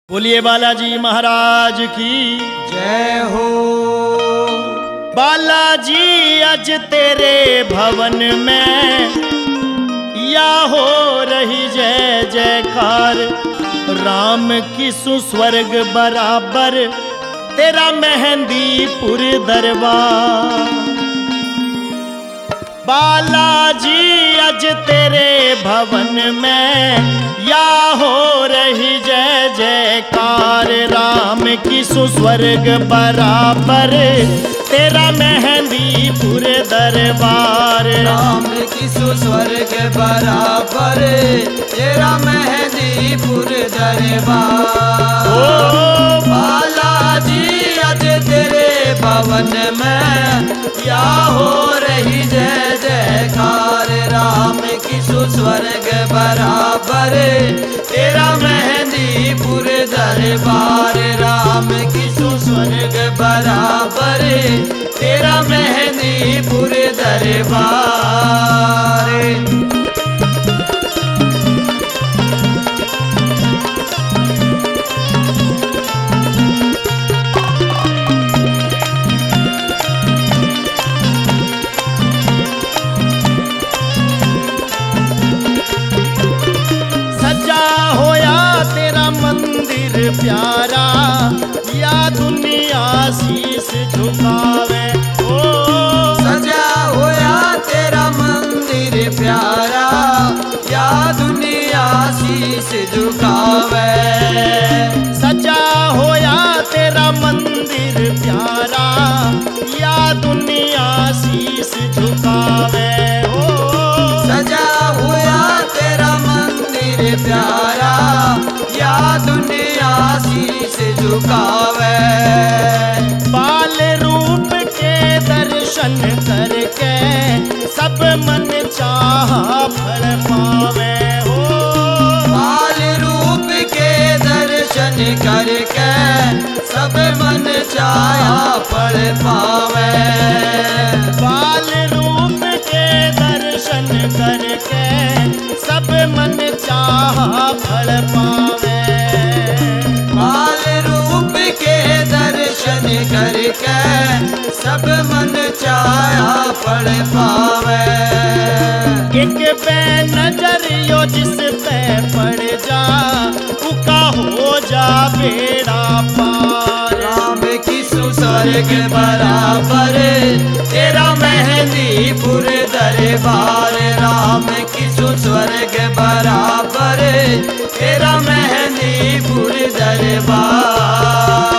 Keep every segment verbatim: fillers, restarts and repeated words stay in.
बोलिए बालाजी महाराज की जय हो। बालाजी आज तेरे भवन में या हो रही जय जयकार। राम की सुस्वर्ग बराबर तेरा मेहंदीपुर दरबार। बालाजी आज तेरे भवन में या हो रही जय जयकार। राम की सुस्वर्ग बराबर तेरा मेहंदीपुर दरबार। राम की सुस्वर्ग बराबर तेरा मेहंदीपुर दरबार। ओ बालाजी आज तेरे भवन में या हो रही जय जयकार। राम की सुस्वर्ग बराबर तेरा मेहंदीपुर दरबार। राम की सुस्वर्ग बराबर तेरा मेहंदीपुर दरबार। प्यारा या दुनिया शीश झुकावे। ओ सजा होया तेरा मंदिर प्यारा या दुनिया शीश झुकावे। सजा होया तेरा मंदिर प्यारा या दुनिया शीश झुकावे। ओ सजा होया तेरा मंदिर प्यारा या दुनिया शीश झुकावे। बाल रूप के दर्शन करके सब मन चाह फल पावे। हो बाल रूप के दर्शन करके सब मन चाहा फल पावे। बाल रूप के दर्शन करके सब मन चाह फल पावे। बाल रूप के दर्शन करके सब मन चाहा फल पावे। एक पे नजर यो जिस पे पड़ जा उका हो जा बेड़ा पार। राम की सुस्वर्ग बराबर तेरा मेहंदीपुर दरबार। राम की सुस्वर्ग बराबर तेरा मेहंदीपुर दरबार।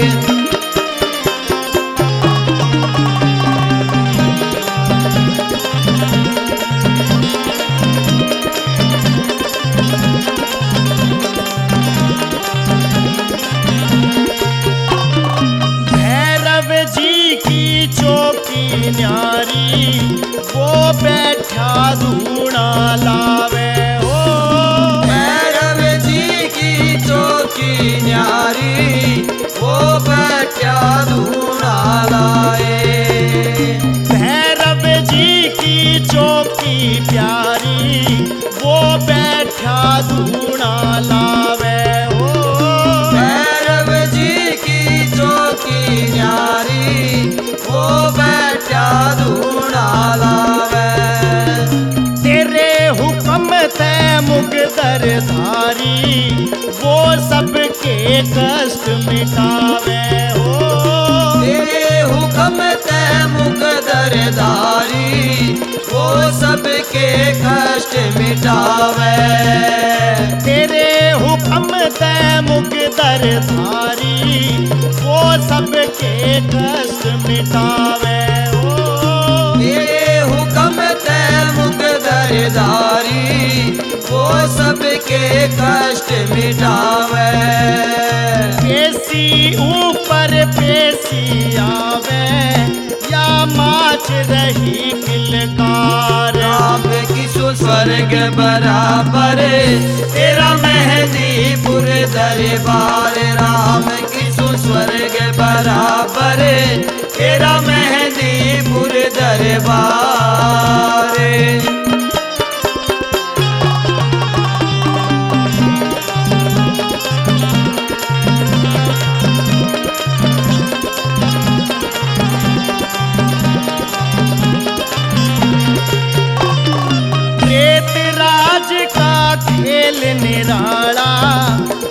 भैरव जी की चौकी न्यारी वो बैठा धूना लावे। हो भैरव जी की चौकी न्यारी वो बैठा धूना लाए। भैरव जी की चौकी प्यारी वो बैठा धूना लावे। हो भैरव जी की चौकी न्यारी वो बैठा धूना लावे। तेरे हुक्म ते मुकदर धारी वो सबके कष्ट मिटावे। हो तेरे हुक्म ते मुकदर धारी वो सबके कष्ट मिटावे। तेरे हुक्म ते मुकदर धारी वो सबके कष्ट मिटावे। हो तेरे हुक्म ते मुकदर धारी वो सबके कष्ट मिटावे। पेशी ऊपर पेशी आवे या माच रही किलकार। राम की सुस्वर्ग बराबर तेरा मेहंदीपुर दरबार। राम की सुस्वर्ग बराबर तेरा मेहंदीपुर दरबार।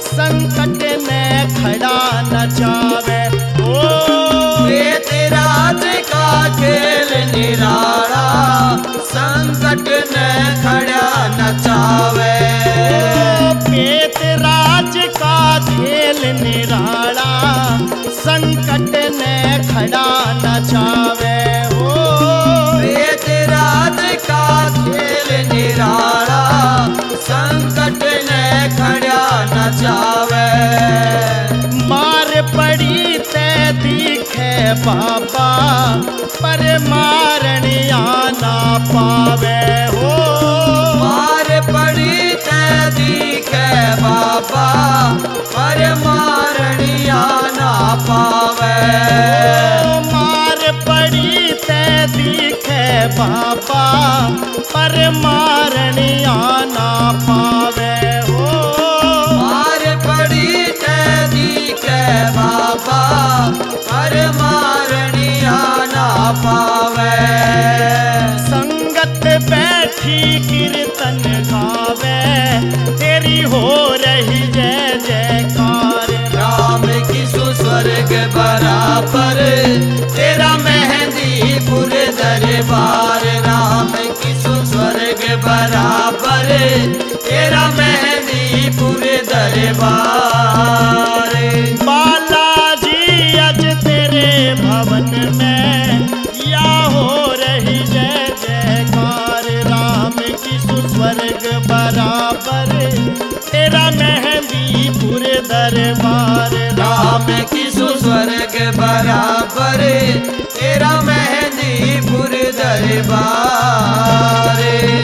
संकट ने खड़ा नचावे। ओ प्रेतराज का खेल निराला, संकट ने खड़ा नचावे। प्रेतराज का खेल निराला, संकट ने खड़ा नचावे। ओ प्रेतराज का खेल निराला, संकट ने खड़ा नचावे। मार पड़ी ते दिखे बाबा, पर मारनिया ना पावे। हो मार पड़ी ते दिखे बाबा, पर मारनिया ना पावे। मार पड़ी ते दिखे बाबा, पर मारनिया ना पावे। हो मार पड़ी ते दिखे बाबा, पर मारनिया ना पावे। संगत बैठी कीर्तन गावे, तेरी हो रही जय जयकार। राम की सुस्वर्ग बराबर, तेरा मेहंदीपुर दरबार। राम की सुस्वर्ग बराबर, तेरा मेहंदीपुर दरबार। बालाजी अज तेरे भवन में, या हो रही जय जयकार। राम की सुस्वर्ग बराबर, तेरा मेहंदीपुर दरबार। राम की सुस्वर्ग बराबर, तेरा मेहंदीपुर दरबार।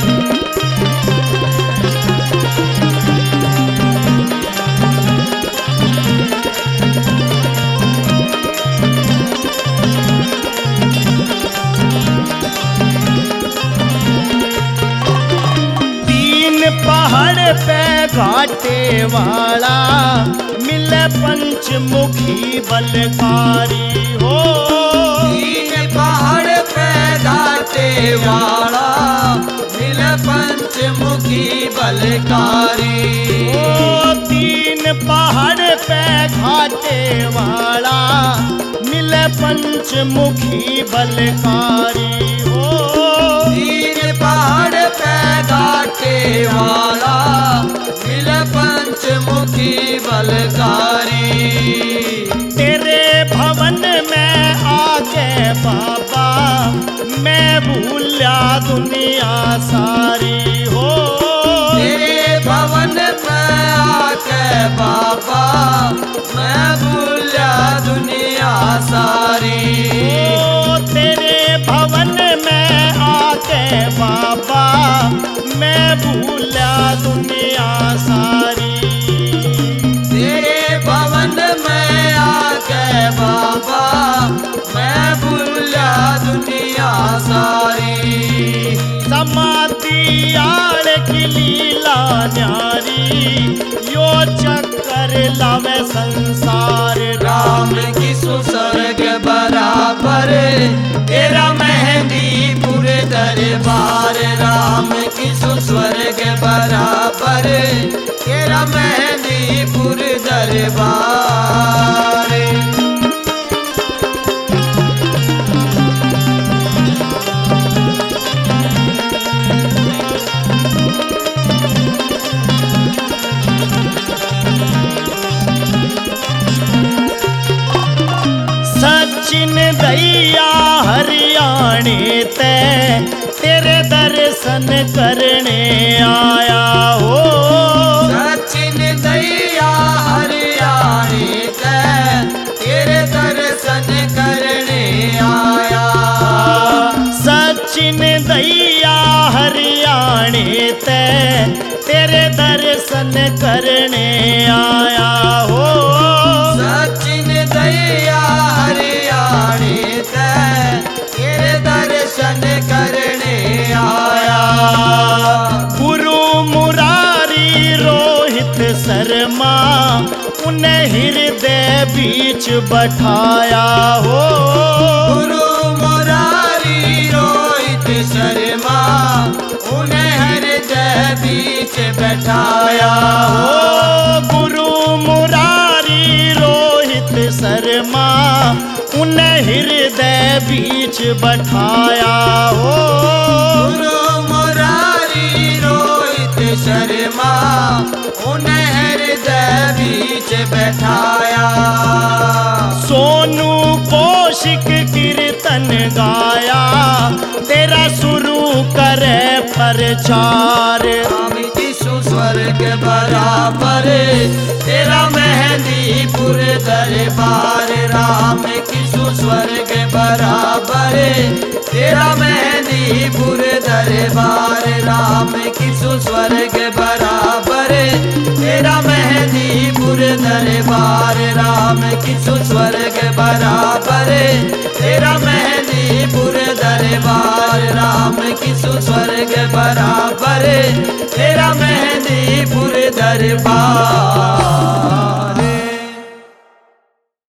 पहाड़ पे घाटे वाला, मिले पंचमुखी बलकारी। हो तीन पहाड़ पे घाटे वाला, मिल पंचमुखी बलकारी। ओ तीन पहाड़ पे घाटे वाला, मिले पंचमुखी बलकारी। हो तीन पहाड़ पे घाटे वाला, मिल पंचमुखी बलकारी। तेरे भवन में आके बाबा, मैं भूला दुनिया सारी। हो तेरे भवन में आके बाबा, मैं भूला दुनिया सारी। ओ तेरे भवन में आके बाबा, मैं भूला दुनिया सारी। तेरे भवन में आके बाबा, मैं भूला दुनिया सारी। समाधि आड़ की लीला न्यारी, यो चक्कर लावे संसार। राम की सुस्वर्ग बराबर, तेरा मेहंदीपुर दरबार। राम की सुस्वर्ग बराबर, तेरा मेहंदीपुर दरबार। सचिन दैया हरियाणे ते, तेरे दर्शन करने आया। हो सचिन दैया हरियाणे ते, तेरे दर्शन करने आया। सचिन दैया हरियाणे ते, तेरे दर्शन करने आया। हो सचिन दैया हरियाणे ते, तेरे दर्शन करने आया। गुरु मुरारी रोहित शर्मा, उन्हें हृदय बीच बैठाया। हो गुरु मुरारी रोहित शर्मा, उन्हें हृदय बीच बैठाया। हो गुरु उन्हें हृदय बीच बैठाया हो। गुरु मुरारी रोहित शर्मा उन्हें हृदय बीच बैठाया। सोनू कौशिक कीर्तन गाया, तेरा शुरू करे प्रचार। राम यीशु स्वर्ग बराबर, तेरा मेहंदीपुर दरबार। राम यीशु स्वर्ग बराबर, तेरा मेहंदीपुर दरबार। राम यीशु स्वर्ग बराबर, तेरा मेहंदीपुर दरबार। राम यीशु स्वर्ग बराबर, तेरा मेहंदीपुर दरबार। राम यीशु स्वर्ग बराबर, तेरा मेहंदीपुर दरबार।